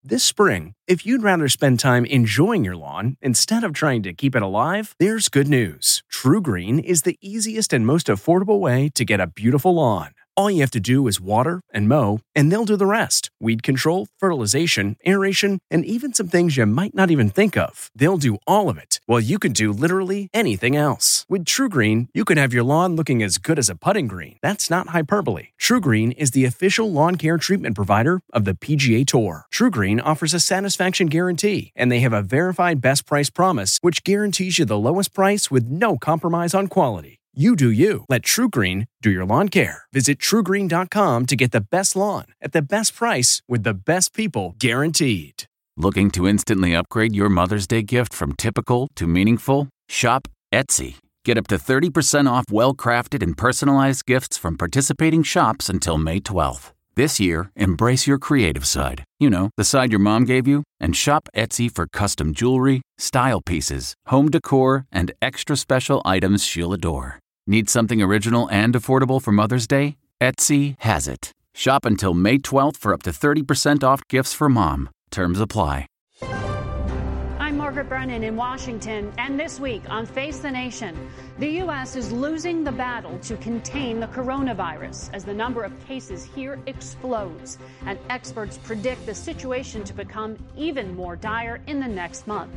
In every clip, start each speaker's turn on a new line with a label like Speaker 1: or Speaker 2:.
Speaker 1: This spring, if you'd rather spend time enjoying your lawn instead of trying to keep it alive, there's good news. TruGreen is the easiest and most affordable way to get a beautiful lawn. All you have to do is water and mow, and they'll do the rest. Weed control, fertilization, aeration, and even some things you might not even think of. They'll do all of it, while you can do literally anything else. With TruGreen, you can have your lawn looking as good as a putting green. That's not hyperbole. TruGreen is the official lawn care treatment provider of the PGA Tour. TruGreen offers a satisfaction guarantee, and they have a verified best price promise, which guarantees you the lowest price with no compromise on quality. You do you. Let TruGreen do your lawn care. Visit TruGreen.com to get the best lawn at the best price with the best people guaranteed.
Speaker 2: Looking to instantly upgrade your Mother's Day gift from typical to meaningful? Shop Etsy. Get up to 30% off well-crafted and personalized gifts from participating shops until May 12th. This year, embrace your creative side. You know, the side your mom gave you. And shop Etsy for custom jewelry, style pieces, home decor, and extra special items she'll adore. Need something original and affordable for Mother's Day? Etsy has it. Shop until May 12th for up to 30% off gifts for mom. Terms apply.
Speaker 3: I'm Margaret Brennan in Washington, and this week on Face the Nation, the U.S. is losing the battle to contain the coronavirus as the number of cases here explodes, and experts predict the situation to become even more dire in the next month.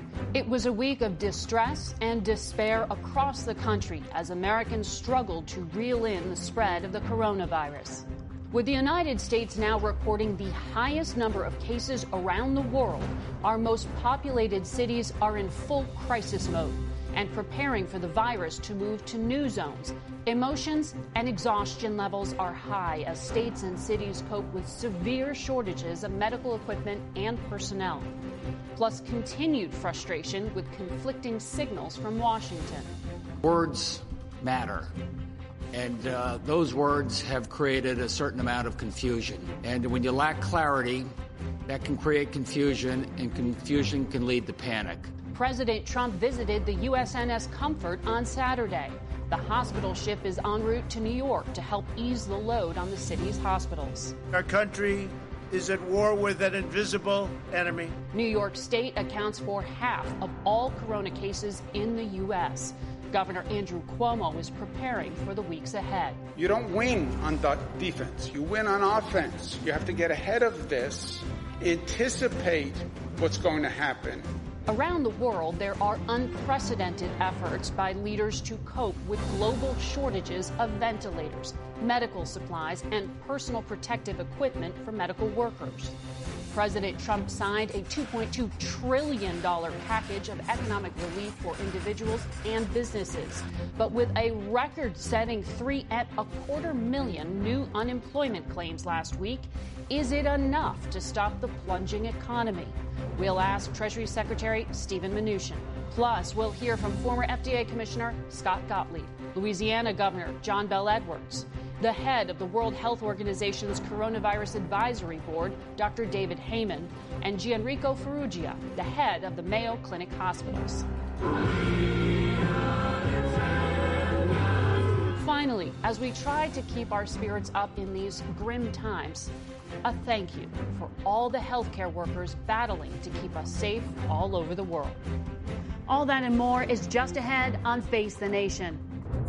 Speaker 3: It was a week of distress and despair across the country as Americans struggled to reel in the spread of the coronavirus. With the United States now recording the highest number of cases around the world, our most populated cities are in full crisis mode and preparing for the virus to move to new zones. Emotions and exhaustion levels are high as states and cities cope with severe shortages of medical equipment and personnel, plus continued frustration with conflicting signals from Washington.
Speaker 4: Words matter. And those words have created a certain amount of confusion. And when you lack clarity, that can create confusion, and confusion can lead to panic.
Speaker 3: President Trump visited the USNS Comfort on Saturday. The hospital ship is en route to New York to help ease the load on the city's hospitals.
Speaker 5: Our country is at war with an invisible enemy.
Speaker 3: New York State accounts for half of all corona cases in the U.S. Governor Andrew Cuomo is preparing for the weeks ahead.
Speaker 6: You don't win on defense. You win on offense. You have to get ahead of this, anticipate what's going to happen.
Speaker 3: Around the world, there are unprecedented efforts by leaders to cope with global shortages of ventilators, medical supplies, and personal protective equipment for medical workers. President Trump signed a $2.2 trillion package of economic relief for individuals and businesses. But with a record-setting 3.25 million new unemployment claims last week, is it enough to stop the plunging economy? We'll ask Treasury Secretary Steven Mnuchin. Plus, we'll hear from former FDA Commissioner Scott Gottlieb, Louisiana Governor John Bel Edwards, the head of the World Health Organization's Coronavirus Advisory Board, Dr. David Heyman, and Gianrico Ferrugia, the head of the Mayo Clinic Hospitals. Finally, as we try to keep our spirits up in these grim times, a thank you for all the healthcare workers battling to keep us safe all over the world. All that and more is just ahead on Face the Nation.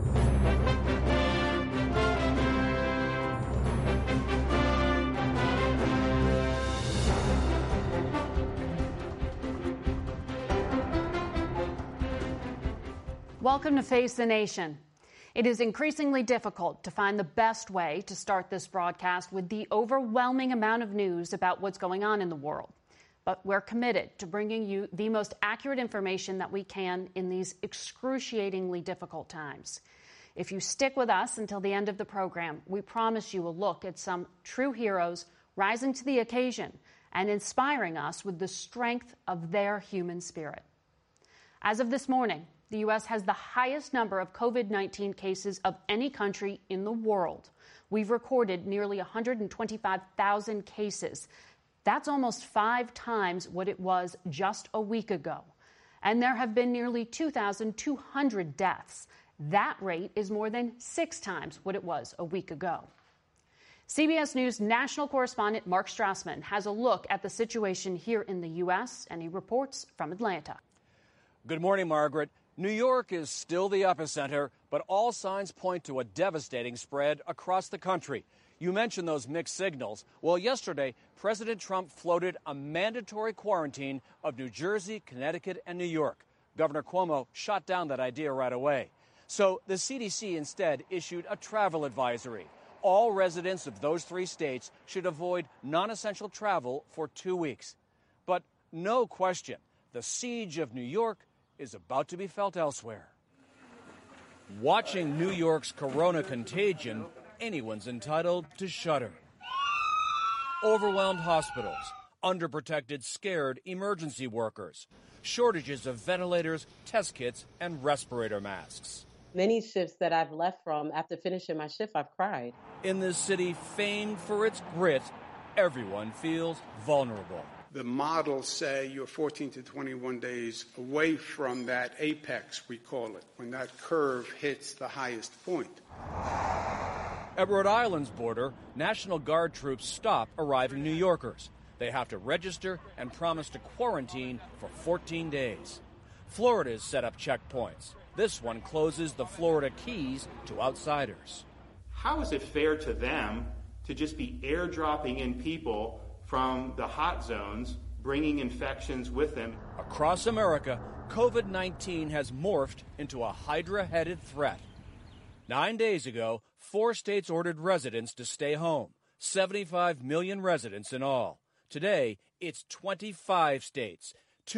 Speaker 3: Welcome to Face the Nation. It is increasingly difficult to find the best way to start this broadcast with the overwhelming amount of news about what's going on in the world. But we're committed to bringing you the most accurate information that we can in these excruciatingly difficult times. If you stick with us until the end of the program, we promise you a look at some true heroes rising to the occasion and inspiring us with the strength of their human spirit. As of this morning, the U.S. has the highest number of COVID-19 cases of any country in the world. We've recorded nearly 125,000 cases. That's almost 5 times what it was just a week ago. And there have been nearly 2,200 deaths. That rate is more than 6 times what it was a week ago. CBS News national correspondent Mark Strassman has a look at the situation here in the U.S., and he reports from Atlanta.
Speaker 7: Good morning, Margaret. New York is still the epicenter, but all signs point to a devastating spread across the country. You mentioned those mixed signals. Well, yesterday, President Trump floated a mandatory quarantine of New Jersey, Connecticut, and New York. Governor Cuomo shot down that idea right away. So the CDC instead issued a travel advisory. All residents of those 3 states should avoid non-essential travel for 2 weeks. But no question, the siege of New York is about to be felt elsewhere. Watching New York's corona contagion, anyone's entitled to shudder. Overwhelmed hospitals, underprotected, scared emergency workers, shortages of ventilators, test kits, and respirator masks.
Speaker 8: Many shifts that I've left from after finishing my shift, I've cried.
Speaker 7: In this city famed for its grit, everyone feels vulnerable.
Speaker 6: The models say you're 14 to 21 days away from that apex, we call it, when that curve hits the highest point.
Speaker 7: At Rhode Island's border, National Guard troops stop arriving New Yorkers. They have to register and promise to quarantine for 14 days. Florida's set up checkpoints. This one closes the Florida Keys to outsiders.
Speaker 9: How is it fair to them to just be airdropping in people from the hot zones, bringing infections with them?
Speaker 7: Across America, COVID-19 has morphed into a Hydra-headed threat. 9 days ago, 4 states ordered residents to stay home, 75 million residents in all. Today, it's 25 states,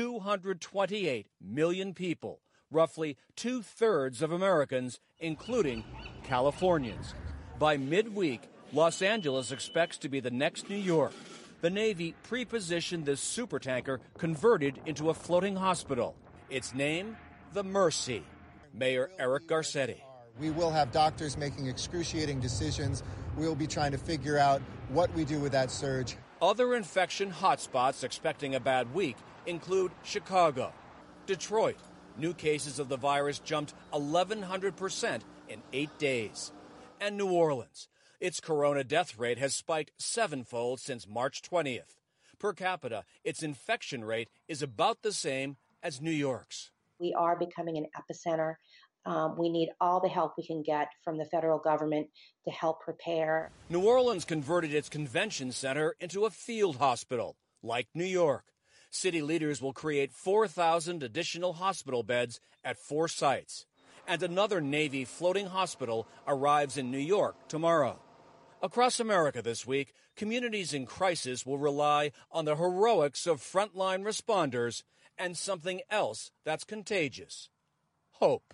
Speaker 7: 228 million people, roughly 2/3 of Americans, including Californians. By midweek, Los Angeles expects to be the next New York. The Navy pre-positioned this supertanker converted into a floating hospital. Its name, the Mercy. Mayor Eric Garcetti.
Speaker 10: We will have doctors making excruciating decisions. We'll be trying to figure out what we do with that surge.
Speaker 7: Other infection hotspots expecting a bad week include Chicago, Detroit. New cases of the virus jumped 1,100% in 8 days. And New Orleans. Its corona death rate has spiked 7-fold since March 20th. Per capita, its infection rate is about the same as New York's.
Speaker 11: We are becoming an epicenter. We need all the help we can get from the federal government to help prepare.
Speaker 7: New Orleans converted its convention center into a field hospital, like New York. City leaders will create 4,000 additional hospital beds at 4 sites. And another Navy floating hospital arrives in New York tomorrow. Across America this week, communities in crisis will rely on the heroics of frontline responders and something else that's contagious: hope.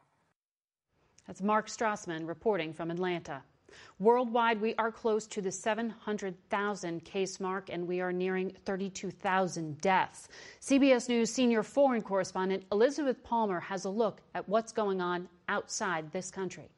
Speaker 3: That's Mark Strassman reporting from Atlanta. Worldwide, we are close to the 700,000 case mark, and we are nearing 32,000 deaths. CBS News senior foreign correspondent Elizabeth Palmer has a look at what's going on outside this country.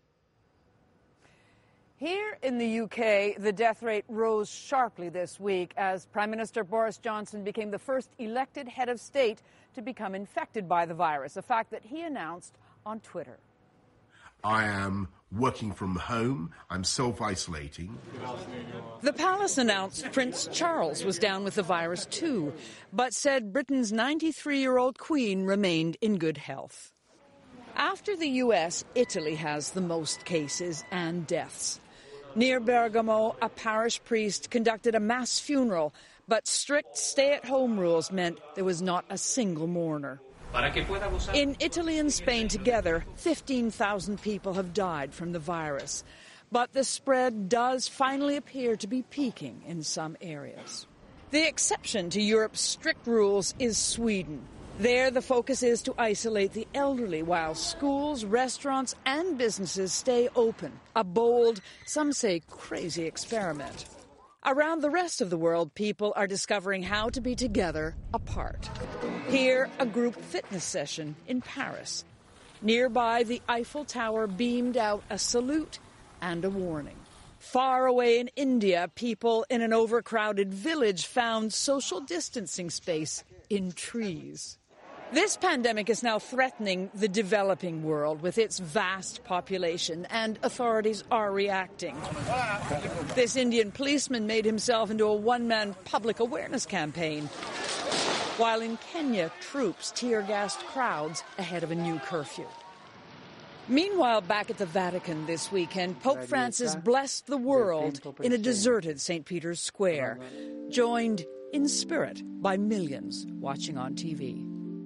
Speaker 12: Here in the UK, the death rate rose sharply this week as Prime Minister Boris Johnson became the first elected head of state to become infected by the virus, a fact that he announced on Twitter.
Speaker 13: I am working from home. I'm self-isolating.
Speaker 12: The palace announced Prince Charles was down with the virus too, but said Britain's 93-year-old Queen remained in good health. After the US, Italy has the most cases and deaths. Near Bergamo, a parish priest conducted a mass funeral, but strict stay-at-home rules meant there was not a single mourner. In Italy and Spain together, 15,000 people have died from the virus. But the spread does finally appear to be peaking in some areas. The exception to Europe's strict rules is Sweden. There, the focus is to isolate the elderly while schools, restaurants and businesses stay open. A bold, some say crazy experiment. Around the rest of the world, people are discovering how to be together apart. Here, a group fitness session in Paris. Nearby, the Eiffel Tower beamed out a salute and a warning. Far away in India, people in an overcrowded village found social distancing space in trees. This pandemic is now threatening the developing world with its vast population, and authorities are reacting. This Indian policeman made himself into a one-man public awareness campaign, while in Kenya, troops tear-gassed crowds ahead of a new curfew. Meanwhile, back at the Vatican this weekend, Pope Francis blessed the world in a deserted St. Peter's Square, joined in spirit by millions watching on TV.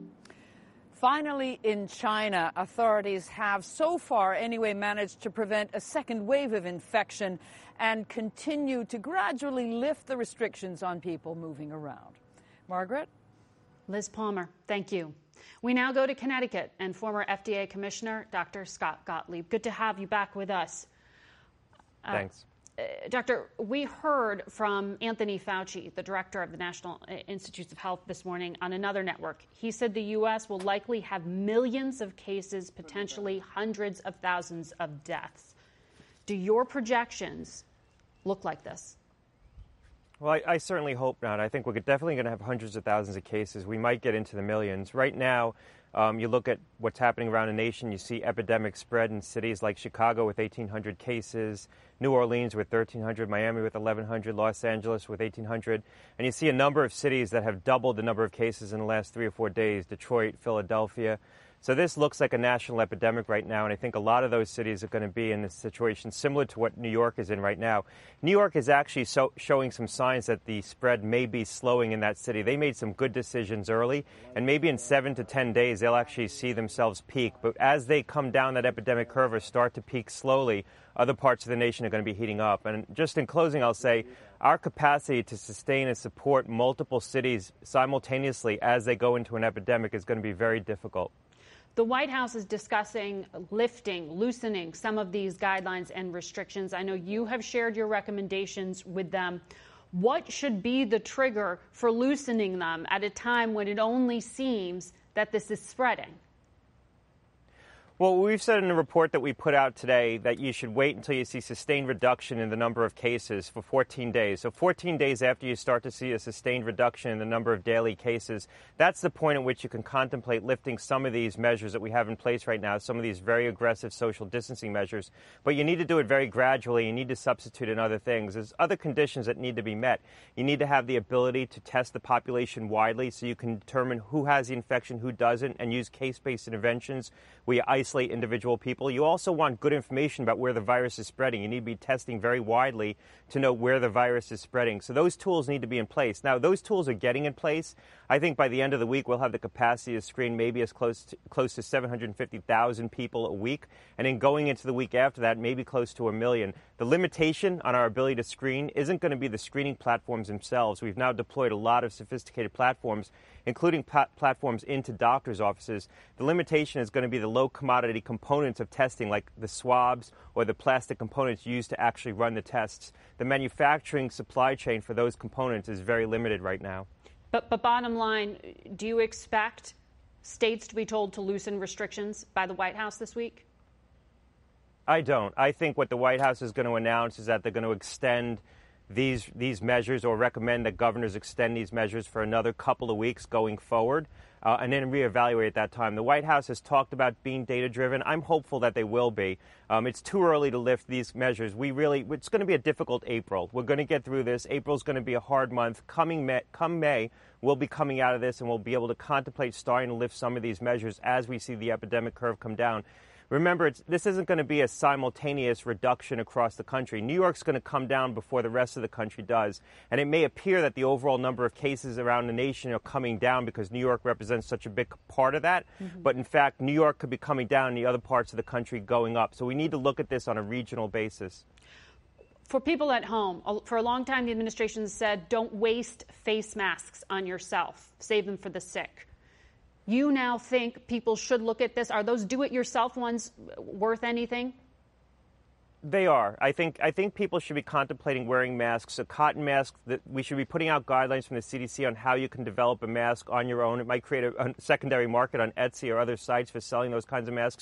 Speaker 12: Finally, in China, authorities have so far anyway managed to prevent a second wave of infection and continue to gradually lift the restrictions on people moving around. Margaret?
Speaker 3: Liz Palmer, thank you. We now go to Connecticut and former FDA Commissioner Dr. Scott Gottlieb. Good to have you back with us.
Speaker 14: Thanks.
Speaker 3: Doctor, we heard from Anthony Fauci, the director of the National Institutes of Health, this morning on another network. He said the U.S. will likely have millions of cases, potentially hundreds of thousands of deaths. Do your projections look like this?
Speaker 14: Well, I certainly hope not. I think we're definitely going to have hundreds of thousands of cases. We might get into the millions. Right now, you look at what's happening around the nation, you see epidemic spread in cities like Chicago with 1,800 cases, New Orleans with 1,300, Miami with 1,100, Los Angeles with 1,800. And you see a number of cities that have doubled the number of cases in the last 3 or 4 days, Detroit, Philadelphia. So this looks like a national epidemic right now, and I think a lot of those cities are going to be in a situation similar to what New York is in right now. New York is actually showing some signs that the spread may be slowing in that city. They made some good decisions early, and maybe in 7 to 10 days they'll actually see themselves peak. But as they come down that epidemic curve or start to peak slowly, other parts of the nation are going to be heating up. And just in closing, I'll say our capacity to sustain and support multiple cities simultaneously as they go into an epidemic is going to be very difficult.
Speaker 3: The White House is discussing loosening some of these guidelines and restrictions. I know you have shared your recommendations with them. What should be the trigger for loosening them at a time when it only seems that this is spreading?
Speaker 14: Well, we've said in the report that we put out today that you should wait until you see sustained reduction in the number of cases for 14 days. So 14 days after you start to see a sustained reduction in the number of daily cases, that's the point at which you can contemplate lifting some of these measures that we have in place right now, some of these very aggressive social distancing measures. But you need to do it very gradually. You need to substitute in other things. There's other conditions that need to be met. You need to have the ability to test the population widely so you can determine who has the infection, who doesn't, and use case-based interventions where you isolate individual people. You also want good information about where the virus is spreading. You need to be testing very widely to know where the virus is spreading. So those tools need to be in place. Now, those tools are getting in place. I think by the end of the week, we'll have the capacity to screen maybe as close to 750,000 people a week. And then going into the week after that, maybe close to 1 million. The limitation on our ability to screen isn't going to be the screening platforms themselves. We've now deployed a lot of sophisticated platforms, including platforms into doctors' offices. The limitation is going to be the low commodity components of testing, like the swabs or the plastic components used to actually run the tests. The manufacturing supply chain for those components is very limited right now.
Speaker 3: But bottom line, do you expect states to be told to loosen restrictions by the White House this week?
Speaker 14: I don't. I think what the White House is going to announce is that they're going to extend these measures or recommend that governors extend these measures for another couple of weeks going forward and then reevaluate at that time. The White House has talked about being data-driven. I'm hopeful that they will be. It's too early to lift these measures. It's going to be a difficult April. We're going to get through this. April's going to be a hard month. Come May, we'll be coming out of this and we'll be able to contemplate starting to lift some of these measures as we see the epidemic curve come down. Remember, this isn't going to be a simultaneous reduction across the country. New York's going to come down before the rest of the country does. And it may appear that the overall number of cases around the nation are coming down because New York represents such a big part of that. Mm-hmm. But in fact, New York could be coming down and the other parts of the country going up. So we need to look at this on a regional basis.
Speaker 3: For people at home, for a long time, the administration said, don't waste face masks on yourself. Save them for the sick. You now think people should look at this? Are those do-it-yourself ones worth anything?
Speaker 14: They are. I think people should be contemplating wearing masks. A cotton mask, that we should be putting out guidelines from the CDC on how you can develop a mask on your own. It might create a secondary market on Etsy or other sites for selling those kinds of masks.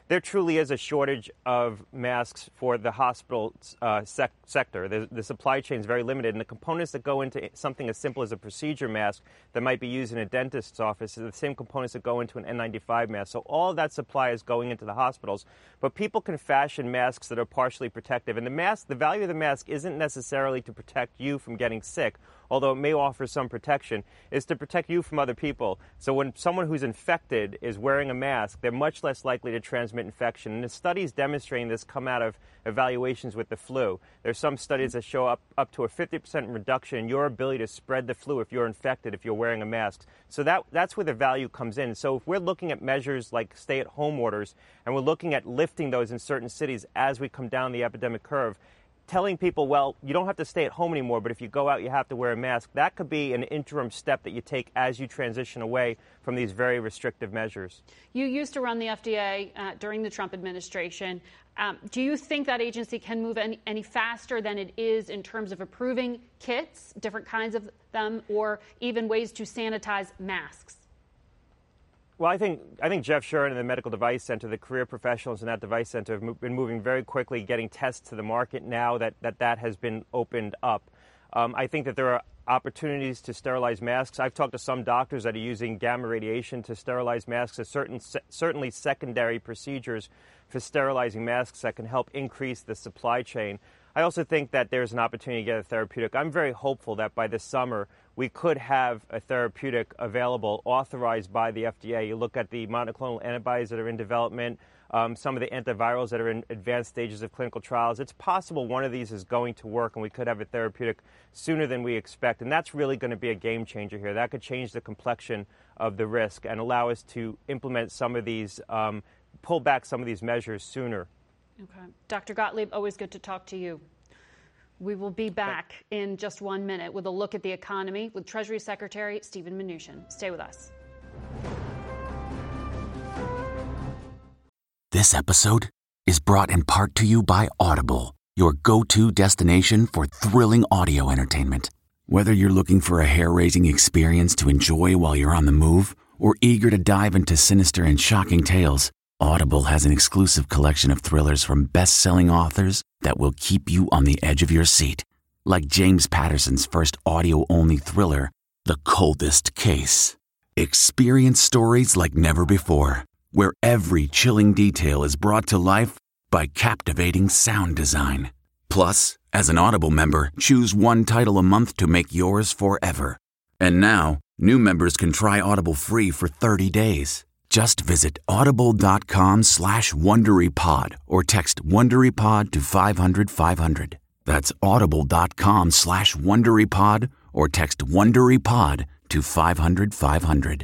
Speaker 14: there truly is a shortage of masks for the hospital sector. The supply chain is very limited, and the components that go into something as simple as a procedure mask that might be used in a dentist's office are the same components that go into an N95 mask. So all of that supply is going into the hospitals, but people can fashion masks that are partially protective. And the value of the mask isn't necessarily to protect you from getting sick, although it may offer some protection, is to protect you from other people. So when someone who's infected is wearing a mask, they're much less likely to transmit infection. And the studies demonstrating this come out of evaluations with the flu. There's some studies that show up to a 50% reduction in your ability to spread the flu if you're infected, if you're wearing a mask. So that's where the value comes in. So if we're looking at measures like stay-at-home orders, and we're looking at lifting those in certain cities as we come down the epidemic curve, telling people, well, you don't have to stay at home anymore, but if you go out, you have to wear a mask, that could be an interim step that you take as you transition away from these very restrictive measures.
Speaker 3: You used to run the FDA during the Trump administration. Do you think that agency can move any faster than it is in terms of approving kits, different kinds of them, or even ways to sanitize masks?
Speaker 14: Well, I think Jeff Shuren and the Medical Device Center, the career professionals in that device center, have been moving very quickly, getting tests to the market now that has been opened up. I think that there are opportunities to sterilize masks. I've talked to some doctors that are using gamma radiation to sterilize masks. There's certainly secondary procedures for sterilizing masks that can help increase the supply chain. I also think that there's an opportunity to get a therapeutic. I'm very hopeful that by this summer we could have a therapeutic available, authorized by the FDA. You look at the monoclonal antibodies that are in development, some of the antivirals that are in advanced stages of clinical trials. It's possible one of these is going to work and we could have a therapeutic sooner than we expect. And that's really going to be a game changer here. That could change the complexion of the risk and allow us to implement some of these, pull back some of these measures sooner.
Speaker 3: Okay. Dr. Gottlieb, always good to talk to you. We will be back in just 1 minute with a look at the economy with Treasury Secretary Steven Mnuchin. Stay with us.
Speaker 2: This episode is brought in part to you by Audible, your go-to destination for thrilling audio entertainment. Whether you're looking for a hair-raising experience to enjoy while you're on the move or eager to dive into sinister and shocking tales, Audible has an exclusive collection of thrillers from best-selling authors that will keep you on the edge of your seat. Like James Patterson's first audio-only thriller, The Coldest Case. Experience stories like never before, where every chilling detail is brought to life by captivating sound design. Plus, as an Audible member, choose one title a month to make yours forever. And now, new members can try Audible free for 30 days. Just visit audible.com/WonderyPod or text WonderyPod to 500-500. That's audible.com/WonderyPod or text WonderyPod to 500-500.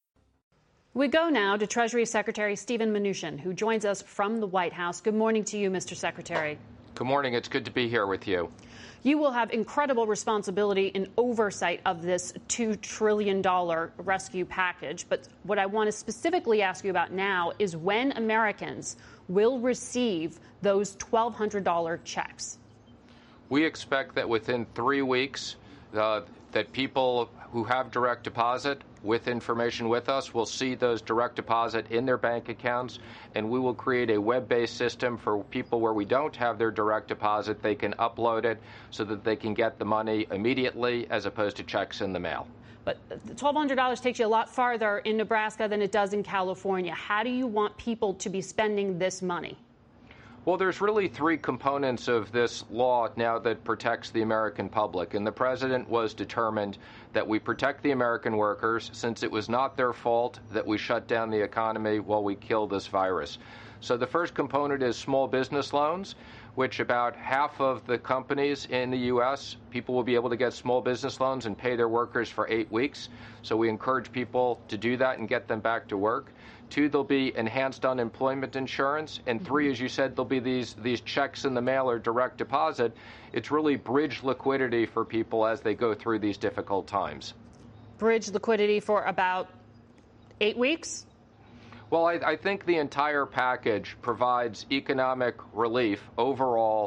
Speaker 3: We go now to Treasury Secretary Steven Mnuchin, who joins us from the White House. Good morning to you, Mr. Secretary.
Speaker 15: Good morning. It's good to be here with you.
Speaker 3: You will have incredible responsibility in oversight of this $2 trillion rescue package. But what I want to specifically ask you about now is when Americans will receive those $1,200 checks.
Speaker 15: We expect that within 3 weeks that people who have direct deposit with information with us will see those direct deposit in their bank accounts, and we will create a web-based system for people where we don't have their direct deposit. They can upload it so that they can get the money immediately as opposed to checks in the mail.
Speaker 3: But $1,200 takes you a lot farther in Nebraska than it does in California. How do you want people to be spending this money?
Speaker 15: Well, there's really 3 components of this law now that protects the American public. And the president was determined that we protect the American workers since it was not their fault that we shut down the economy while we killed this virus. So the first component is small business loans, which about half of the companies in the U.S., people will be able to get small business loans and pay their workers for 8 weeks. So we encourage people to do that and get them back to work. 2, there'll be enhanced unemployment insurance. And 3, as you said, there'll be these checks in the mail or direct deposit. It's really bridge liquidity for people as they go through these difficult times.
Speaker 3: Bridge liquidity for about 8 weeks?
Speaker 15: Well, I think the entire package provides economic relief overall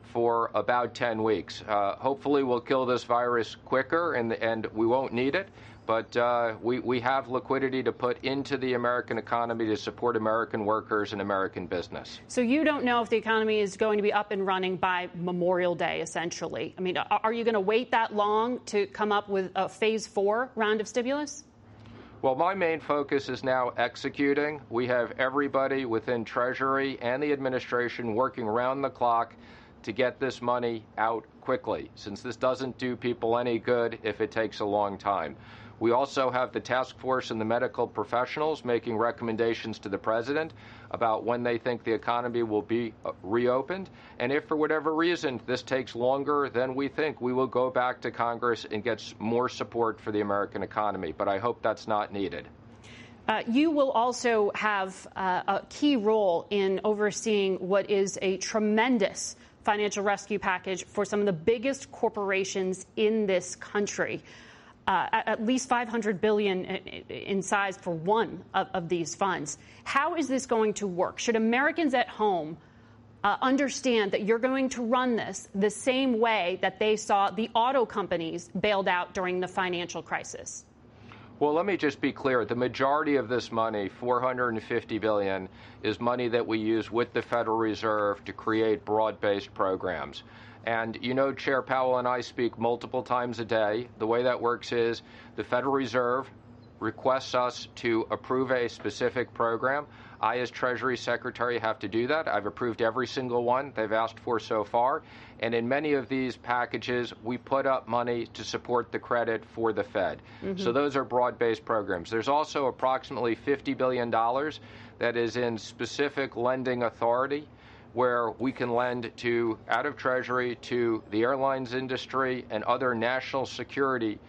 Speaker 15: for about 10 weeks. Hopefully we'll kill this virus quicker and we won't need it. But we have liquidity to put into the American economy to support American workers and American business.
Speaker 3: So you don't know if the economy is going to be up and running by Memorial Day, essentially. I mean, are you going to wait that long to come up with a phase 4 round of stimulus?
Speaker 15: Well, my main focus is now executing. We have everybody within Treasury and the administration working around the clock to get this money out quickly, since this doesn't do people any good if it takes a long time. We also have the task force and the medical professionals making recommendations to the president about when they think the economy will be reopened. And if for whatever reason this takes longer than we think, we will go back to Congress and get more support for the American economy. But I hope that's not needed.
Speaker 3: You will also have a key role in overseeing what is a tremendous financial rescue package for some of the biggest corporations in this country. At least $500 billion in size for one of these funds. How is this going to work? Should Americans at home understand that you're going to run this the same way that they saw the auto companies bailed out during the financial crisis?
Speaker 15: Well, let me just be clear. The majority of this money, $450 billion, is money that we use with the Federal Reserve to create broad-based programs. And you know, Chair Powell and I speak multiple times a day. The way that works is the Federal Reserve requests us to approve a specific program. I, as Treasury Secretary, have to do that. I've approved every single one they've asked for so far. And in many of these packages, we put up money to support the credit for the Fed. Mm-hmm. So those are broad-based programs. There's also approximately $50 billion that is in specific lending authority, where we can lend to out of Treasury to the airlines industry and other national security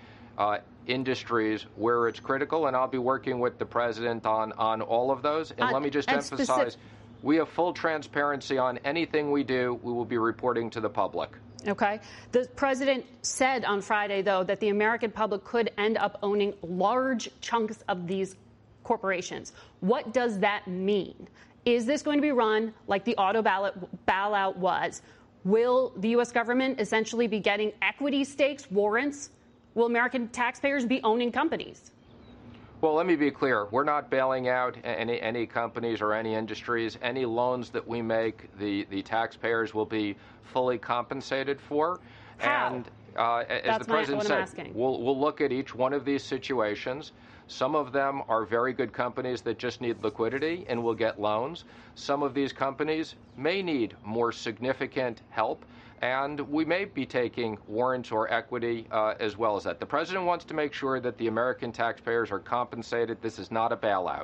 Speaker 15: industries where it's critical. And I'll be working with the president on all of those. And let me just emphasize, we have full transparency on anything we do. We will be reporting to the public.
Speaker 3: Okay. The president said on Friday, though, that the American public could end up owning large chunks of these corporations. What does that mean? Is this going to be run like the auto bailout was? Will the U.S. government essentially be getting equity stakes, warrants? Will American taxpayers be owning companies?
Speaker 15: Well, let me be clear. We're not bailing out any companies or any industries. Any loans that we make, the taxpayers will be fully compensated for.
Speaker 3: How?
Speaker 15: And as the president said, we'll look at each one of these situations. Some of them are very good companies that just need liquidity and will get loans. Some of these companies may need more significant help, and we may be taking warrants or equity as well as that. The president wants to make sure that the American taxpayers are compensated. This is not a bailout.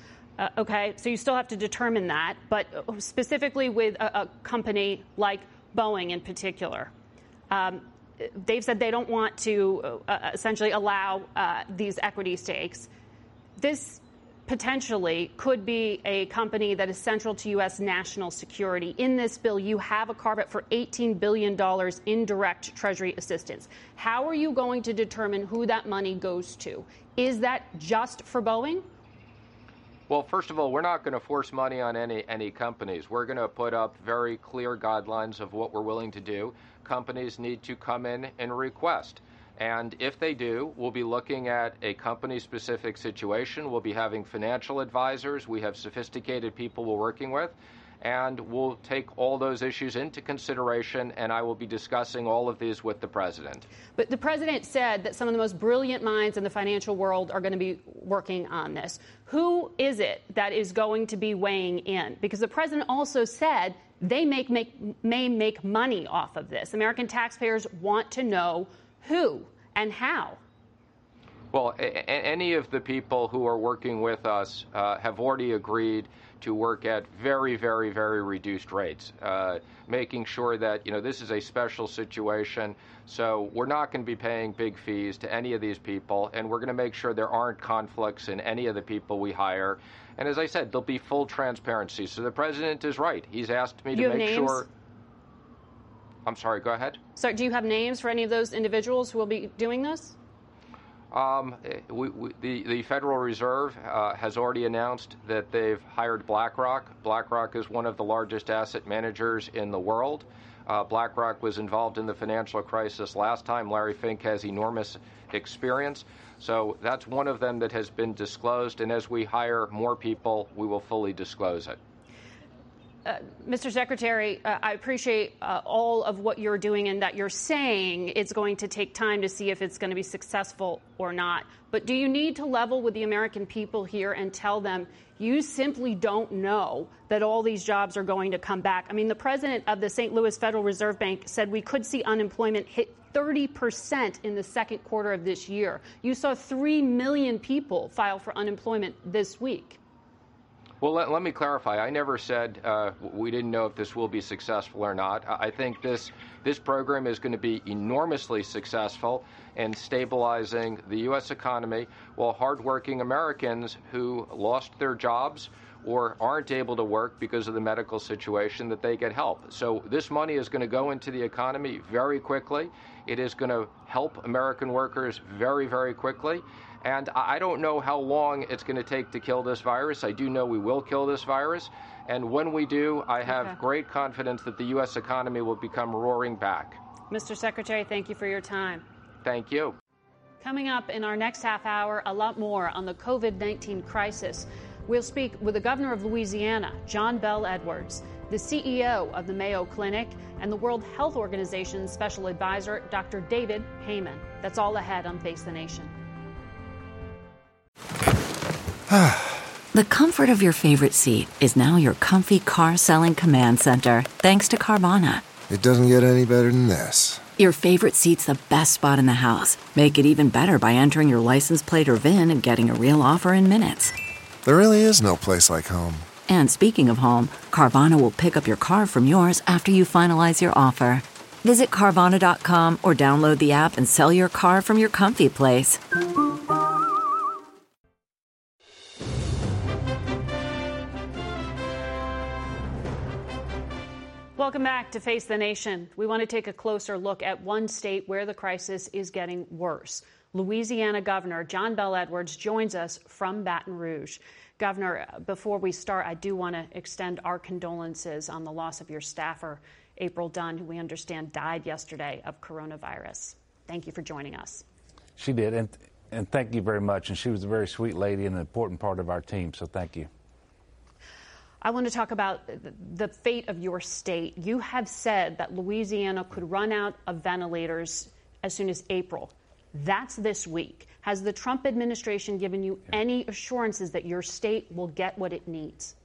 Speaker 3: Okay, so you still have to determine that, but specifically with a company like Boeing in particular. They've said they don't want to essentially allow these equity stakes. This potentially could be a company that is central to U.S. national security. In this bill, you have a carve-out for $18 billion in direct Treasury assistance. How are you going to determine who that money goes to? Is that just for Boeing?
Speaker 15: Well, first of all, we're not going to force money on any companies. We're going to put up very clear guidelines of what we're willing to do. Companies need to come in and request. And if they do, we'll be looking at a company-specific situation. We'll be having financial advisors. We have sophisticated people we're working with. And we'll take all those issues into consideration, and I will be discussing all of these with the president.
Speaker 3: But the president said that some of the most brilliant minds in the financial world are going to be working on this. Who is it that is going to be weighing in? Because the president also said they may make money off of this. American taxpayers want to know who and how.
Speaker 15: Well, any of the people who are working with us have already agreed to work at very, very, very reduced rates, making sure that, this is a special situation. So we're not going to be paying big fees to any of these people, and we're going to make sure there aren't conflicts in any of the people we hire. And as I said, there'll be full transparency. So the president is right. He's asked me to make sure. I'm sorry, go ahead.
Speaker 3: So do you have names for any of those individuals who will be doing this?
Speaker 15: The Federal Reserve has already announced that they've hired BlackRock. BlackRock is one of the largest asset managers in the world. BlackRock was involved in the financial crisis last time. Larry Fink has enormous experience. So that's one of them that has been disclosed. And as we hire more people, we will fully disclose it.
Speaker 3: Mr. Secretary, I appreciate all of what you're doing and that you're saying it's going to take time to see if it's going to be successful or not. But do you need to level with the American people here and tell them you simply don't know that all these jobs are going to come back? I mean, the president of the St. Louis Federal Reserve Bank said we could see unemployment hit 30% in the second quarter of this year. You saw 3 million people file for unemployment this week.
Speaker 15: Well, let me clarify. I never said we didn't know if this will be successful or not. I think this program is going to be enormously successful in stabilizing the U.S. economy, while hardworking Americans who lost their jobs or aren't able to work because of the medical situation, that they get help. So this money is going to go into the economy very quickly. It is going to help American workers very, very quickly. And I don't know how long it's going to take to kill this virus. I do know we will kill this virus. And when we do, I have great confidence that the U.S. economy will become roaring back.
Speaker 3: Mr. Secretary, thank you for your time.
Speaker 15: Thank you.
Speaker 3: Coming up in our next half hour, a lot more on the COVID-19 crisis. We'll speak with the governor of Louisiana, John Bel Edwards, the CEO of the Mayo Clinic, and the World Health Organization's special advisor, Dr. David Heymann. That's all ahead on Face the Nation.
Speaker 16: The comfort of your favorite seat is now your comfy car-selling command center, thanks to Carvana.
Speaker 17: It doesn't get any better than this.
Speaker 16: Your favorite seat's the best spot in the house. Make it even better by entering your license plate or VIN and getting a real offer in minutes.
Speaker 17: There really is no place like home.
Speaker 16: And speaking of home, Carvana will pick up your car from yours after you finalize your offer. Visit Carvana.com or download the app and sell your car from your comfy place.
Speaker 3: Welcome back to Face the Nation. We want to take a closer look at one state where the crisis is getting worse. Louisiana Governor John Bel Edwards joins us from Baton Rouge. Governor, before we start, I do want to extend our condolences on the loss of your staffer, April Dunn, who we understand died yesterday of coronavirus. Thank you for joining us.
Speaker 18: She did, and thank you very much. And she was a very sweet lady and an important part of our team, so thank you.
Speaker 3: I want to talk about the fate of your state. You have said that Louisiana could run out of ventilators as soon as April. That's this week. Has the Trump administration given you any assurances that your state will get what it needs?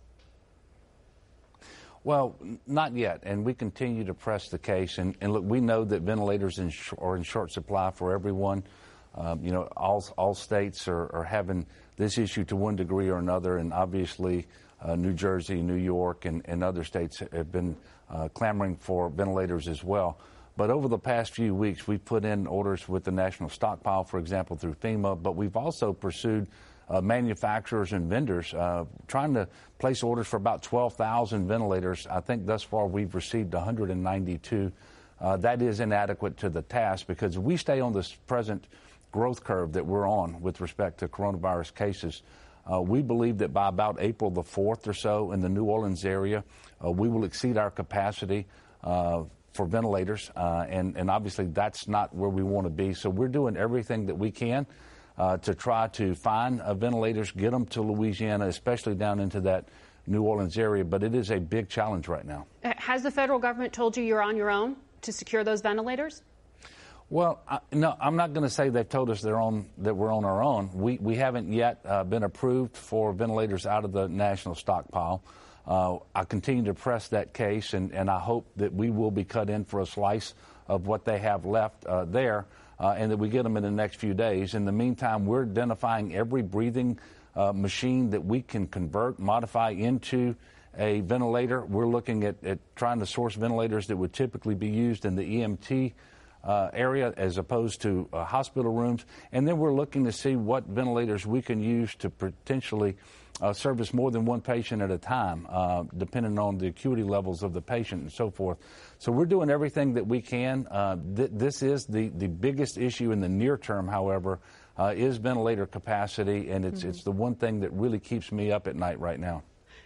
Speaker 18: Well, not yet, and we continue to press the case. And look, we know that ventilators are in short supply for everyone. All states are having this issue to one degree or another, and obviously New Jersey, New York, and other states have been clamoring for ventilators as well. But over the past few weeks, we've put in orders with the National Stockpile, for example, through FEMA, but we've also pursued manufacturers and vendors trying to place orders for about 12,000 ventilators. I think thus far we've received 192. That is inadequate to the task because if we stay on this present growth curve that we're on with respect to coronavirus cases, we believe that by about April the 4th or so in the New Orleans area, we will exceed our capacity for ventilators, and obviously that's not where we want to be. So we're doing everything that we can to try to find ventilators, get them to Louisiana, especially down into that New Orleans area. But it is a big challenge right now.
Speaker 3: Has the federal government told you you're on your own to secure those ventilators?
Speaker 18: Well, no, I'm not going to say they've told us that we're on our own. We haven't yet been approved for ventilators out of the national stockpile. I continue to press that case, and I hope that we will be cut in for a slice of what they have left there, and that we get them in the next few days. In the meantime, we're identifying every breathing machine that we can convert, modify into a ventilator. We're looking at trying to source ventilators that would typically be used in the EMT area as opposed to hospital rooms. And then we're looking to see what ventilators we can use to potentially service more than one patient at a time, depending on the acuity levels of the patient and so forth. So we're doing everything that we can. This is the biggest issue in the near term, however, is ventilator capacity, and it's the one thing that really keeps me up at night right now.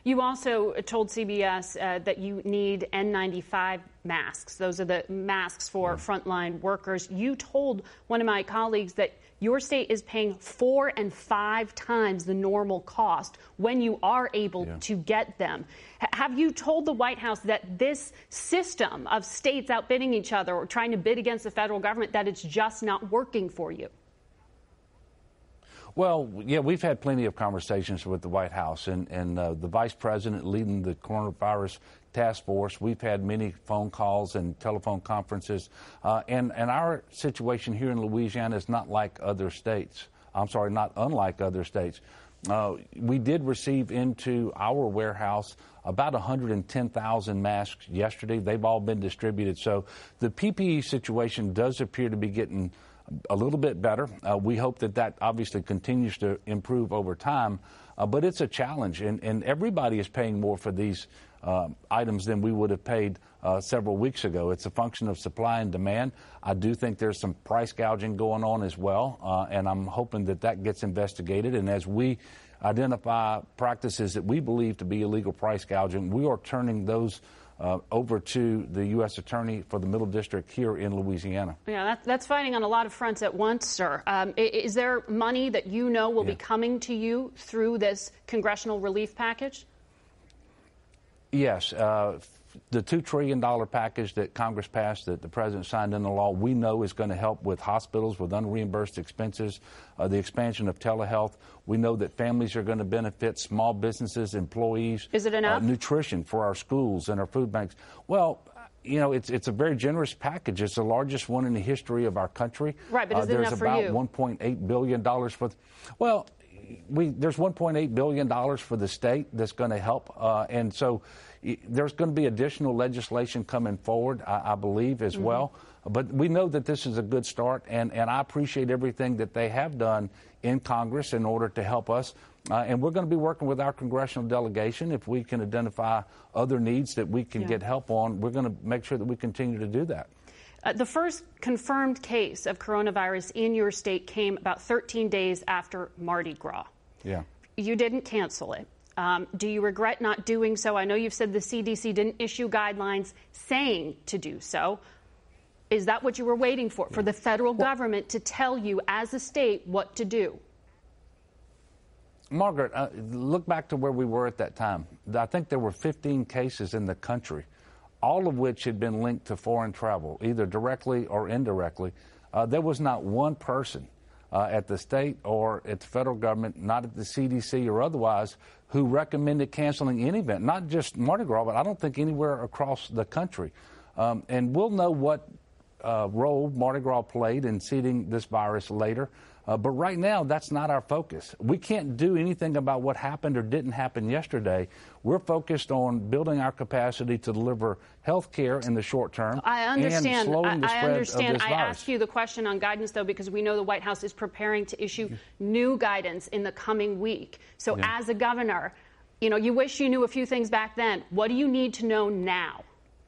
Speaker 3: You also told CBS that you need N95 masks. Those are the masks for frontline workers. You told one of my colleagues that your state is paying 4 and 5 times the normal cost when you are able to get them. Have you told the White House that this system of states outbidding each other or trying to bid against the federal government, that it's just not working for you?
Speaker 18: Well, yeah, we've had plenty of conversations with the White House and the vice president leading the coronavirus task force. We've had many phone calls and telephone conferences. And our situation here in Louisiana is not like other states. Not unlike other states. We did receive into our warehouse about 110,000 masks yesterday. They've all been distributed. So the PPE situation does appear to be getting a little bit better. We hope that obviously continues to improve over time, but it's a challenge, and everybody is paying more for these items than we would have paid several weeks ago. It's a function of supply and demand. I do think there's some price gouging going on as well, and I'm hoping that gets investigated. And as we identify practices that we believe to be illegal price gouging, we are turning those over to the U.S. Attorney for the Middle District here in Louisiana.
Speaker 3: Yeah, that's fighting on a lot of fronts at once, sir. Is there money that you know will be coming to you through this congressional relief package?
Speaker 18: Yes. The $2 trillion package that Congress passed, that the president signed into law, we know is going to help with hospitals with unreimbursed expenses, the expansion of telehealth. We know that families are going to benefit, small businesses, employees.
Speaker 3: Is it enough?
Speaker 18: Nutrition for our schools and our food banks. Well, you know, it's a very generous package. It's the largest one in the history of our country.
Speaker 3: Right, but is it enough for you?
Speaker 18: There's about $1.8 billion for... Well, there's $1.8 billion for the state that's going to help. And so there's going to be additional legislation coming forward, I believe, as well. But we know that this is a good start, and I appreciate everything that they have done in Congress in order to help us. And we're going to be working with our congressional delegation. If we can identify other needs that we can get help on, we're going to make sure that we continue to do that.
Speaker 3: The first confirmed case of coronavirus in your state came about 13 days after Mardi Gras.
Speaker 18: Yeah.
Speaker 3: You didn't cancel it. Do you regret not doing so? I know you've said the CDC didn't issue guidelines saying to do so. Is that what you were waiting for the federal government to tell you as a state what to do?
Speaker 18: Margaret, look back to where we were at that time. I think there were 15 cases in the country, all of which had been linked to foreign travel, either directly or indirectly. There was not one person at the state or at the federal government, not at the CDC or otherwise, who recommended canceling any event, not just Mardi Gras, but I don't think anywhere across the country. And we'll know what role Mardi Gras played in seeding this virus later. But right now, that's not our focus. We can't do anything about what happened or didn't happen yesterday. We're focused on building our capacity to deliver health care in the short term and slowing the spread of this virus.
Speaker 3: I asked you the question on guidance, though, because we know the White House is preparing to issue new guidance in the coming week. So as a governor, you know, you wish you knew a few things back then. What do you need to know now?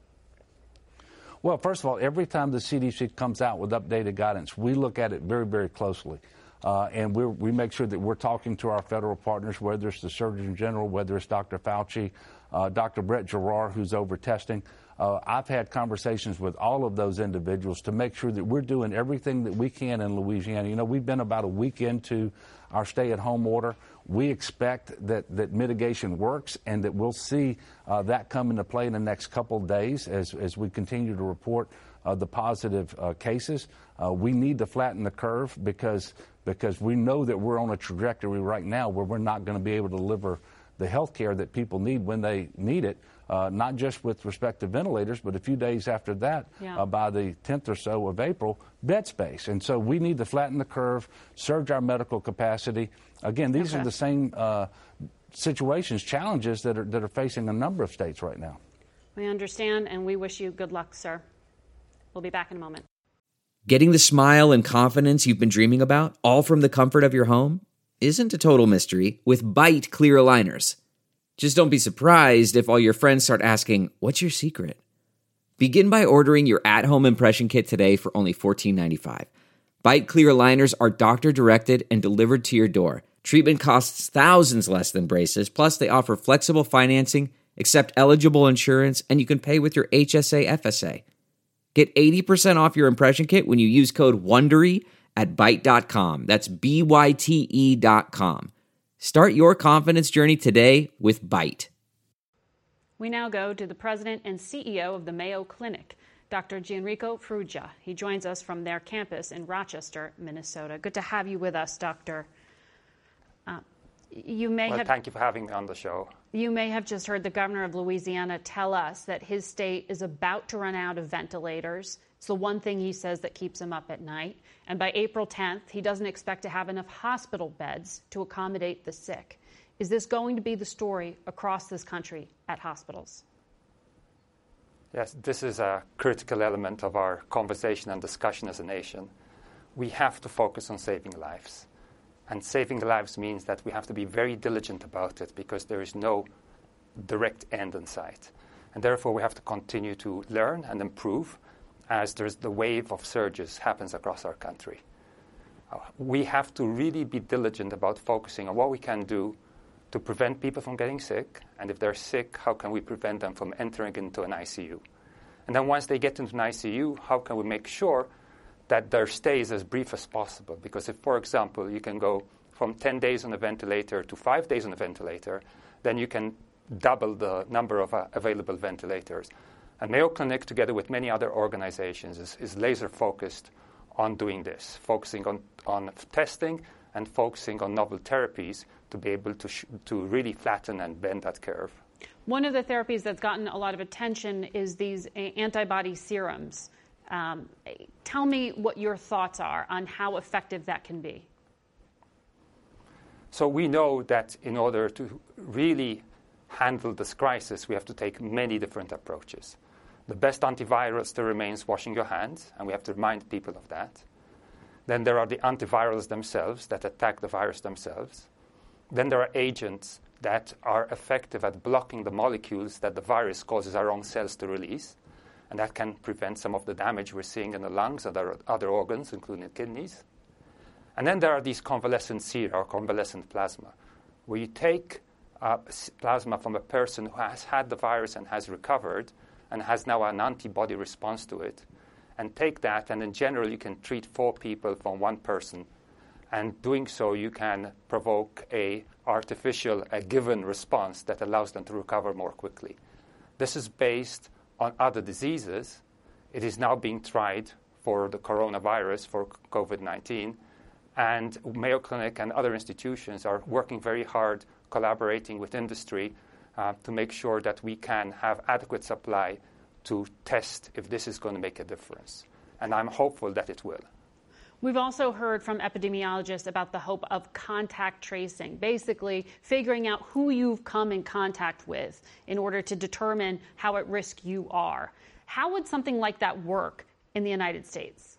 Speaker 18: Well, first of all, every time the CDC comes out with updated guidance, we look at it very, very closely. And we make sure that we're talking to our federal partners, whether it's the Surgeon General, whether it's Dr. Fauci, Dr. Brett Giroir, who's over testing. I've had conversations with all of those individuals to make sure that we're doing everything that we can in Louisiana. You know, we've been about a week into our stay-at-home order. We expect that mitigation works and that we'll see that come into play in the next couple of days as we continue to report the positive cases. We need to flatten the curve because we know that we're on a trajectory right now where we're not going to be able to deliver the health care that people need when they need it, not just with respect to ventilators, but a few days after that, by the 10th or so of April, bed space. And so we need to flatten the curve, surge our medical capacity. Again, these are the same situations, challenges that are facing a number of states right now.
Speaker 3: We understand, and we wish you good luck, sir. We'll be back in a moment.
Speaker 19: Getting the smile and confidence you've been dreaming about, all from the comfort of your home, isn't a total mystery with Byte clear aligners. Just don't be surprised if all your friends start asking, "What's your secret?" Begin by ordering your at-home impression kit today for only $14.95. Byte clear aligners are doctor-directed and delivered to your door. Treatment costs thousands less than braces, plus they offer flexible financing, accept eligible insurance, and you can pay with your HSA FSA. Get 80% off your impression kit when you use code WONDERY at Byte.com. That's BYTE.com. Start your confidence journey today with Byte.
Speaker 3: We now go to the president and CEO of the Mayo Clinic, Dr. Gianrico Farrugia. He joins us from their campus in Rochester, Minnesota. Good to have you with us, Doctor.
Speaker 20: Thank you for having me on the show.
Speaker 3: You may have just heard the governor of Louisiana tell us that his state is about to run out of ventilators. It's the one thing he says that keeps him up at night. And by April 10th, he doesn't expect to have enough hospital beds to accommodate the sick. Is this going to be the story across this country at hospitals?
Speaker 20: Yes, this is a critical element of our conversation and discussion as a nation. We have to focus on saving lives. And saving lives means that we have to be very diligent about it because there is no direct end in sight. And therefore, we have to continue to learn and improve as there's the wave of surges happens across our country. We have to really be diligent about focusing on what we can do to prevent people from getting sick. And if they're sick, how can we prevent them from entering into an ICU? And then once they get into an ICU, how can we make sure that their stay is as brief as possible? Because if, for example, you can go from 10 days on a ventilator to 5 days on a ventilator, then you can double the number of available ventilators. And Mayo Clinic, together with many other organizations, is laser-focused on doing this, focusing on testing and focusing on novel therapies to be able to really flatten and bend that curve.
Speaker 3: One of the therapies that's gotten a lot of attention is these antibody serums. Tell me what your thoughts are on how effective that can be.
Speaker 20: So we know that in order to really handle this crisis, we have to take many different approaches. The best antiviral still remains washing your hands, and we have to remind people of that. Then there are the antivirals themselves that attack the virus themselves. Then there are agents that are effective at blocking the molecules that the virus causes our own cells to release. And that can prevent some of the damage we're seeing in the lungs and other organs, including the kidneys. And then there are these convalescent sera, or convalescent plasma, where you take plasma from a person who has had the virus and has recovered and has now an antibody response to it, and take that, and in general, you can treat 4 people from 1 person. And doing so, you can provoke a given response that allows them to recover more quickly. This is based on other diseases. It is now being tried for the coronavirus, for COVID-19, and Mayo Clinic and other institutions are working very hard, collaborating with industry to make sure that we can have adequate supply to test if this is going to make a difference. And I'm hopeful that it will.
Speaker 3: We've also heard from epidemiologists about the hope of contact tracing, basically figuring out who you've come in contact with in order to determine how at risk you are. How would something like that work in the United States?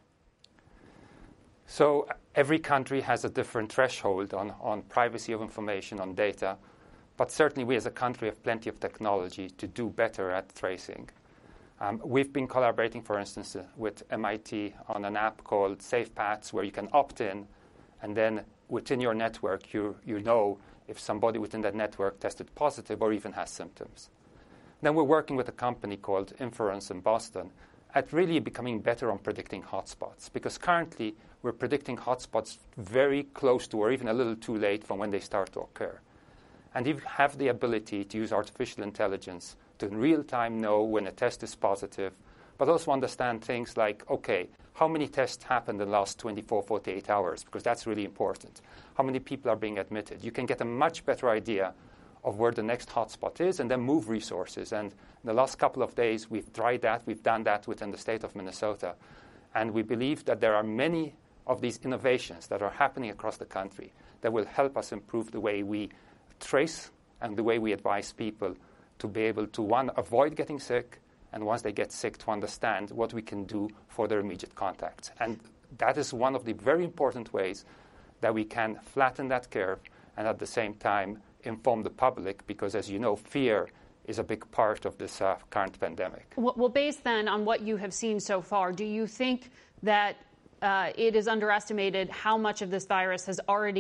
Speaker 20: So every country has a different threshold on privacy of information, on data, but certainly we as a country have plenty of technology to do better at tracing. We've been collaborating, for instance, with MIT on an app called SafePaths, where you can opt in, and then within your network, you know if somebody within that network tested positive or even has symptoms. Then we're working with a company called Inference in Boston at really becoming better on predicting hotspots, because currently we're predicting hotspots very close to or even a little too late from when they start to occur. And if you have the ability to use artificial intelligence to in real time know when a test is positive, but also understand things like, okay, how many tests happened in the last 24, 48 hours, because that's really important. How many people are being admitted? You can get a much better idea of where the next hotspot is and then move resources. And in the last couple of days, we've tried that. We've done that within the state of Minnesota. And we believe that there are many of these innovations that are happening across the country that will help us improve the way we trace and the way we advise people to be able to, one, avoid getting sick, and once they get sick, to understand what we can do for their immediate contacts. And that is one of the very important ways that we can flatten that curve and at the same time inform the public, because, as you know, fear is a big part of this current pandemic.
Speaker 3: Well, based then on what you have seen so far, do you think that it is underestimated how much of this virus has already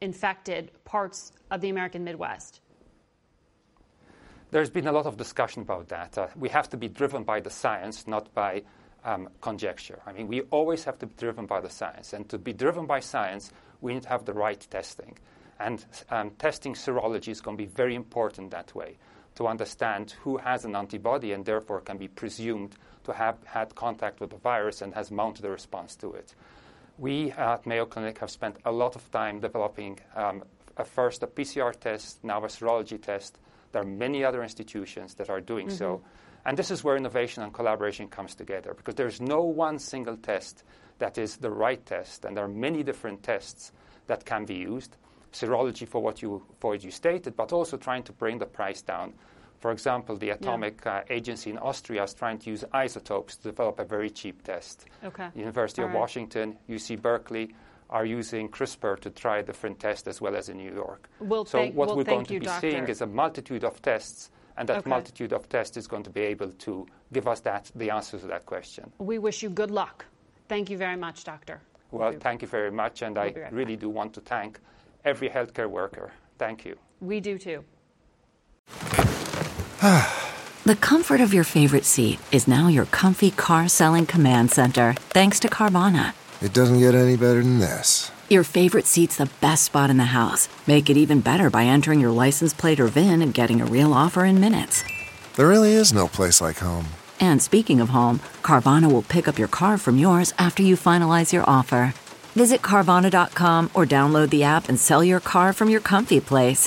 Speaker 3: infected parts of the American Midwest?
Speaker 20: There's been a lot of discussion about that. We have to be driven by the science, not by conjecture. I mean, we always have to be driven by the science. And to be driven by science, we need to have the right testing. And testing serology is going to be very important that way, to understand who has an antibody and therefore can be presumed to have had contact with the virus and has mounted a response to it. We at Mayo Clinic have spent a lot of time developing first a PCR test, now a serology test. There are many other institutions that are doing so. And this is where innovation and collaboration comes together, because there's no one single test that is the right test, and there are many different tests that can be used. Serology for what you stated, but also trying to bring the price down. For example, the Atomic Agency in Austria is trying to use isotopes to develop a very cheap test.
Speaker 3: Okay.
Speaker 20: University of Washington, UC Berkeley are using CRISPR to try a different test as well as in New York. What we're going to be seeing is a multitude of tests, and that multitude of tests is going to be able to give us the answer to that question.
Speaker 3: We wish you good luck. Thank you very much, Doctor.
Speaker 20: Well, thank you very much, and I really do want to thank every healthcare worker. Thank you.
Speaker 3: We do too.
Speaker 16: The comfort of your favorite seat is now your comfy car selling command center, thanks to Carvana.
Speaker 17: It doesn't get any better than this.
Speaker 16: Your favorite seat's the best spot in the house. Make it even better by entering your license plate or VIN and getting a real offer in minutes.
Speaker 17: There really is no place like home.
Speaker 16: And speaking of home, Carvana will pick up your car from yours after you finalize your offer. Visit Carvana.com or download the app and sell your car from your comfy place.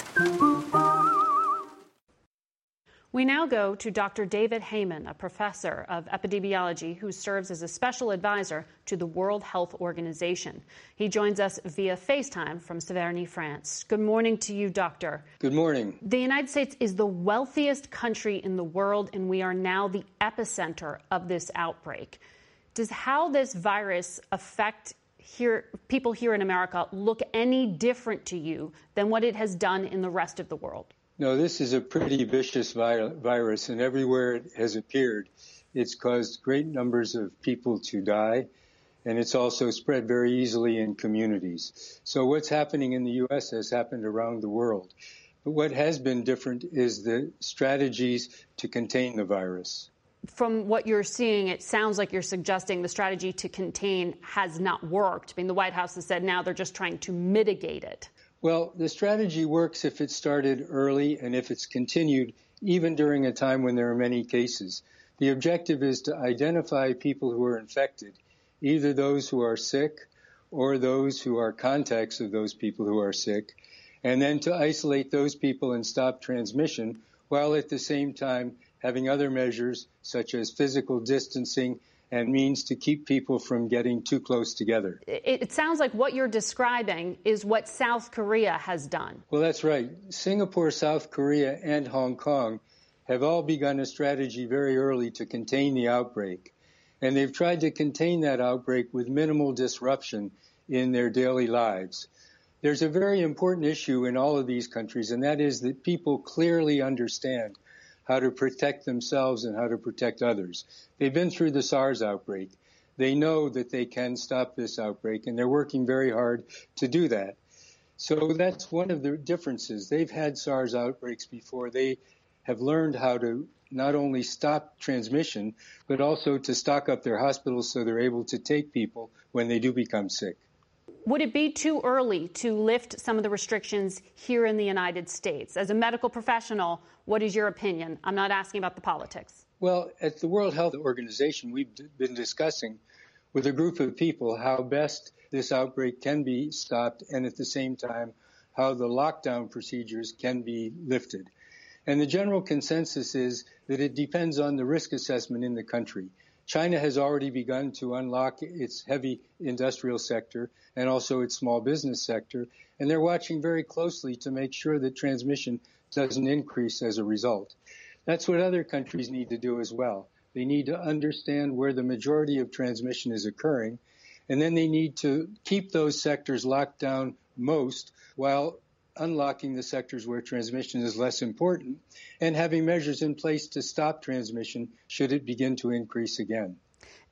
Speaker 3: We now go to Dr. David Heymann, a professor of epidemiology who serves as a special advisor to the World Health Organization. He joins us via FaceTime from Severny, France. Good morning to you, Doctor.
Speaker 21: Good morning.
Speaker 3: The United States is the wealthiest country in the world, and we are now the epicenter of this outbreak. Does how this virus affect people here in America look any different to you than what it has done in the rest of the world?
Speaker 21: No, this is a pretty vicious virus, and everywhere it has appeared, it's caused great numbers of people to die, and it's also spread very easily in communities. So what's happening in the U.S. has happened around the world. But what has been different is the strategies to contain the virus.
Speaker 3: From what you're seeing, it sounds like you're suggesting the strategy to contain has not worked. I mean, the White House has said now they're just trying to mitigate it.
Speaker 21: Well, the strategy works if it started early and if it's continued even during a time when there are many cases. The objective is to identify people who are infected, either those who are sick or those who are contacts of those people who are sick, and then to isolate those people and stop transmission, while at the same time having other measures such as physical distancing and means to keep people from getting too close together.
Speaker 3: It sounds like what you're describing is what South Korea has done.
Speaker 21: Well, that's right. Singapore, South Korea, and Hong Kong have all begun a strategy very early to contain the outbreak. And they've tried to contain that outbreak with minimal disruption in their daily lives. There's a very important issue in all of these countries, and that is that people clearly understand how to protect themselves and how to protect others. They've been through the SARS outbreak. They know that they can stop this outbreak, and they're working very hard to do that. So that's one of the differences. They've had SARS outbreaks before. They have learned how to not only stop transmission, but also to stock up their hospitals so they're able to take people when they do become sick.
Speaker 3: Would it be too early to lift some of the restrictions here in the United States? As a medical professional, what is your opinion? I'm not asking about the politics.
Speaker 21: Well, at the World Health Organization, we've been discussing with a group of people how best this outbreak can be stopped and at the same time how the lockdown procedures can be lifted. And the general consensus is that it depends on the risk assessment in the country. China has already begun to unlock its heavy industrial sector and also its small business sector, and they're watching very closely to make sure that transmission doesn't increase as a result. That's what other countries need to do as well. They need to understand where the majority of transmission is occurring, and then they need to keep those sectors locked down most while unlocking the sectors where transmission is less important and having measures in place to stop transmission should it begin to increase again.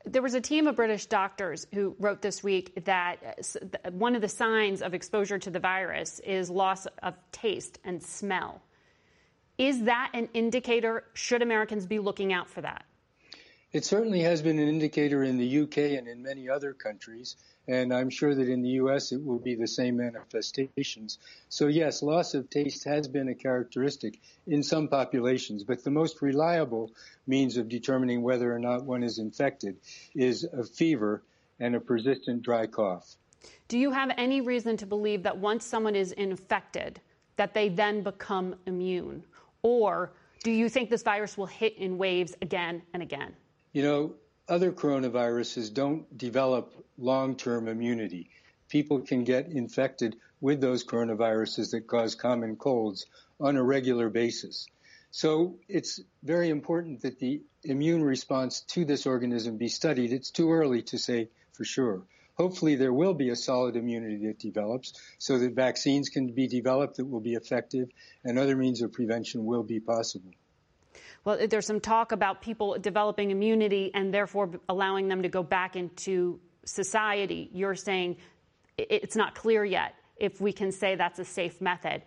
Speaker 3: There was a team of British doctors who wrote this week that one of the signs of exposure to the virus is loss of taste and smell. Is that an indicator? Should Americans be looking out for that?
Speaker 21: It certainly has been an indicator in the UK and in many other countries, and I'm sure that in the US it will be the same manifestations. So yes, loss of taste has been a characteristic in some populations, but the most reliable means of determining whether or not one is infected is a fever and a persistent dry cough.
Speaker 3: Do you have any reason to believe that once someone is infected, that they then become immune? Or do you think this virus will hit in waves again and again?
Speaker 21: You know, other coronaviruses don't develop long-term immunity. People can get infected with those coronaviruses that cause common colds on a regular basis. So it's very important that the immune response to this organism be studied. It's too early to say for sure. Hopefully there will be a solid immunity that develops so that vaccines can be developed that will be effective and other means of prevention will be possible.
Speaker 3: Well, there's some talk about people developing immunity and therefore allowing them to go back into society. You're saying it's not clear yet if we can say that's a safe method.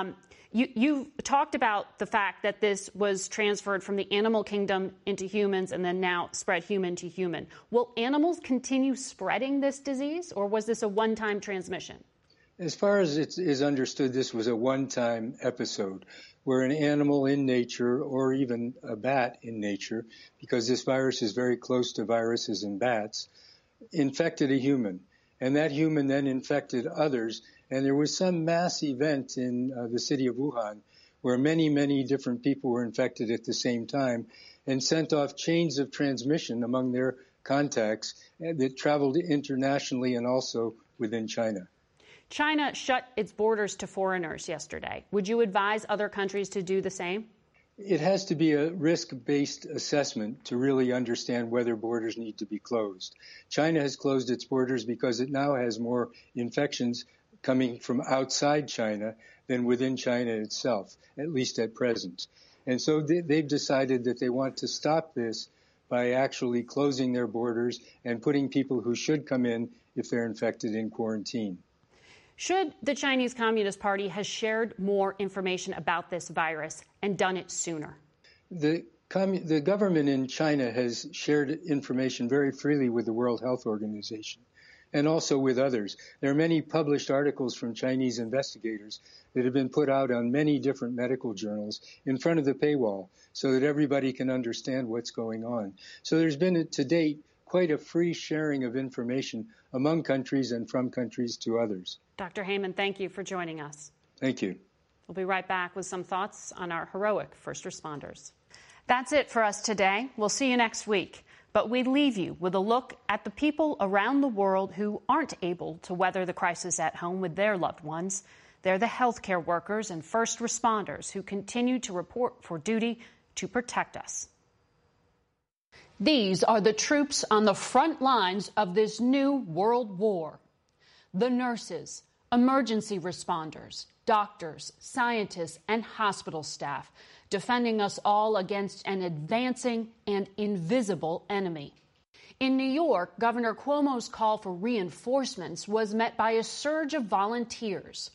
Speaker 3: You talked about the fact that this was transferred from the animal kingdom into humans and then now spread human to human. Will animals continue spreading this disease, or was this a one-time transmission?
Speaker 21: As far as it is understood, this was a one-time episode where an animal in nature, or even a bat in nature, because this virus is very close to viruses in bats, infected a human. And that human then infected others. And there was some mass event in the city of Wuhan where many, many different people were infected at the same time and sent off chains of transmission among their contacts that traveled internationally and also within China.
Speaker 3: China shut its borders to foreigners yesterday. Would you advise other countries to do the same?
Speaker 21: It has to be a risk-based assessment to really understand whether borders need to be closed. China has closed its borders because it now has more infections coming from outside China than within China itself, at least at present. And so they've decided that they want to stop this by actually closing their borders and putting people who should come in if they're infected in quarantine.
Speaker 3: Should the Chinese Communist Party have shared more information about this virus and done it sooner?
Speaker 21: The government in China has shared information very freely with the World Health Organization and also with others. There are many published articles from Chinese investigators that have been put out on many different medical journals in front of the paywall so that everybody can understand what's going on. So there's been, to date, quite a free sharing of information among countries and from countries to others.
Speaker 3: Dr. Heymann, thank you for joining us.
Speaker 21: Thank you.
Speaker 3: We'll be right back with some thoughts on our heroic first responders. That's it for us today. We'll see you next week. But we leave you with a look at the people around the world who aren't able to weather the crisis at home with their loved ones. They're the healthcare workers and first responders who continue to report for duty to protect us. These are the troops on the front lines of this new world war. The nurses, emergency responders, doctors, scientists, and hospital staff defending us all against an advancing and invisible enemy. In New York, Governor Cuomo's call for reinforcements was met by a surge of volunteers.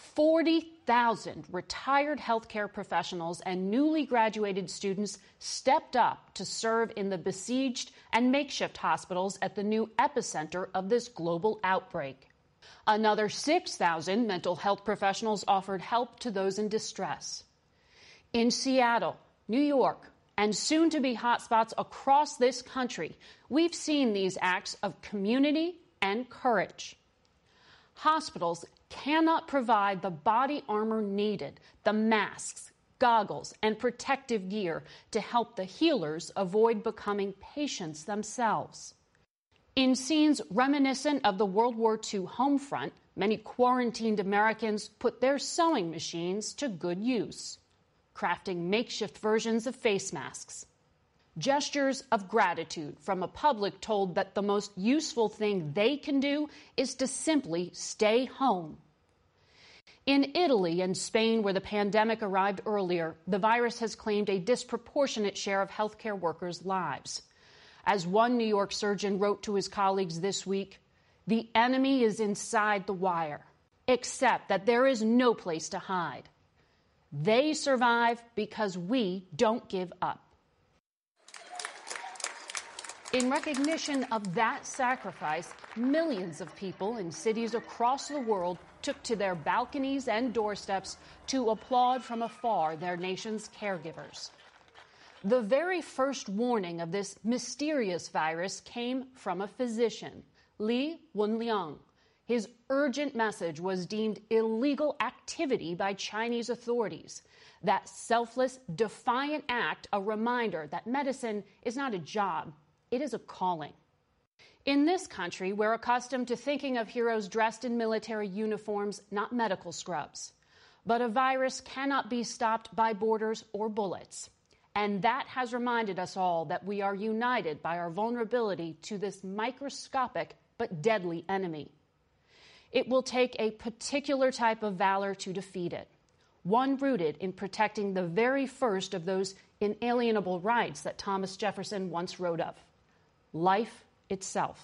Speaker 3: 40,000 retired healthcare professionals and newly graduated students stepped up to serve in the besieged and makeshift hospitals at the new epicenter of this global outbreak. Another 6,000 mental health professionals offered help to those in distress. In Seattle, New York, and soon-to-be hotspots across this country, we've seen these acts of community and courage. Hospitals cannot provide the body armor needed, the masks, goggles, and protective gear to help the healers avoid becoming patients themselves. In scenes reminiscent of the World War II home front, many quarantined Americans put their sewing machines to good use, crafting makeshift versions of face masks. Gestures of gratitude from a public told that the most useful thing they can do is to simply stay home. In Italy and Spain, where the pandemic arrived earlier, the virus has claimed a disproportionate share of healthcare workers' lives. As one New York surgeon wrote to his colleagues this week, the enemy is inside the wire, except that there is no place to hide. They survive because we don't give up. In recognition of that sacrifice, millions of people in cities across the world took to their balconies and doorsteps to applaud from afar their nation's caregivers. The very first warning of this mysterious virus came from a physician, Li Wenliang. His urgent message was deemed illegal activity by Chinese authorities. That selfless, defiant act, a reminder that medicine is not a job, it is a calling. In this country, we're accustomed to thinking of heroes dressed in military uniforms, not medical scrubs. But a virus cannot be stopped by borders or bullets. And that has reminded us all that we are united by our vulnerability to this microscopic but deadly enemy. It will take a particular type of valor to defeat it, one rooted in protecting the very first of those inalienable rights that Thomas Jefferson once wrote of, life itself.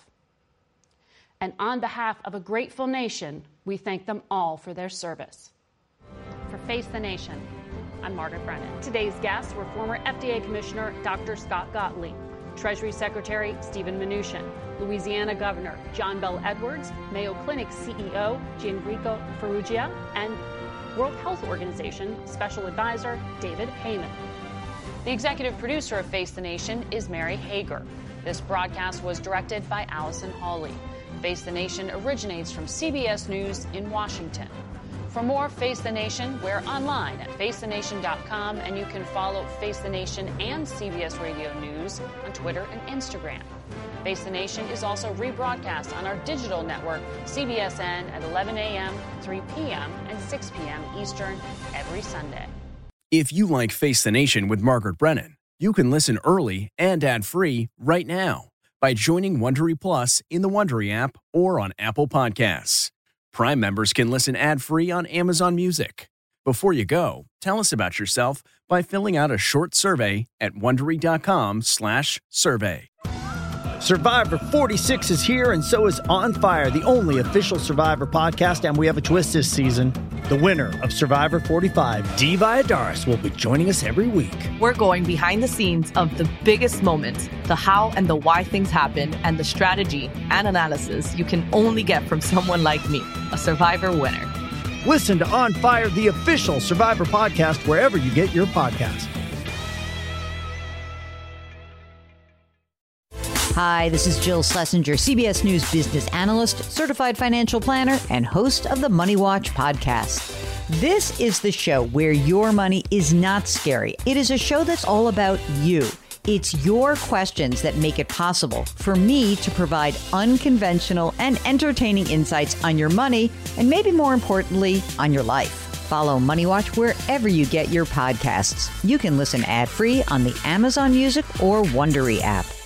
Speaker 3: And on behalf of a grateful nation, we thank them all for their service. For Face the Nation, I'm Margaret Brennan. Today's guests were former FDA Commissioner Dr. Scott Gottlieb, Treasury Secretary Stephen Mnuchin, Louisiana Governor John Bel Edwards, Mayo Clinic CEO Gianrico Farrugia, and World Health Organization Special Advisor David Heymann. The executive producer of Face the Nation is Mary Hager. This broadcast was directed by Allison Hawley. Face the Nation originates from CBS News in Washington. For more Face the Nation, we're online at facethenation.com, and you can follow Face the Nation and CBS Radio News on Twitter and Instagram. Face the Nation is also rebroadcast on our digital network, CBSN, at 11 a.m., 3 p.m., and 6 p.m. Eastern every Sunday.
Speaker 1: If you like Face the Nation with Margaret Brennan, you can listen early and ad-free right now by joining Wondery Plus in the Wondery app or on Apple Podcasts. Prime members can listen ad-free on Amazon Music. Before you go, tell us about yourself by filling out a short survey at Wondery.com/survey.
Speaker 22: Survivor 46 is here, and so is On Fire, the only official Survivor podcast, and we have a twist this season. The winner of Survivor 45, Dee Valladares, will be joining us every week.
Speaker 23: We're going behind the scenes of the biggest moments, the how and the why things happen, and the strategy and analysis you can only get from someone like me, a Survivor winner.
Speaker 22: Listen to On Fire, the official Survivor podcast, wherever you get your podcasts.
Speaker 24: Hi, this is Jill Schlesinger, CBS News business analyst, certified financial planner, and host of the Money Watch podcast. This is the show where your money is not scary. It is a show that's all about you. It's your questions that make it possible for me to provide unconventional and entertaining insights on your money, and maybe more importantly, on your life. Follow Money Watch wherever you get your podcasts. You can listen ad-free on the Amazon Music or Wondery app.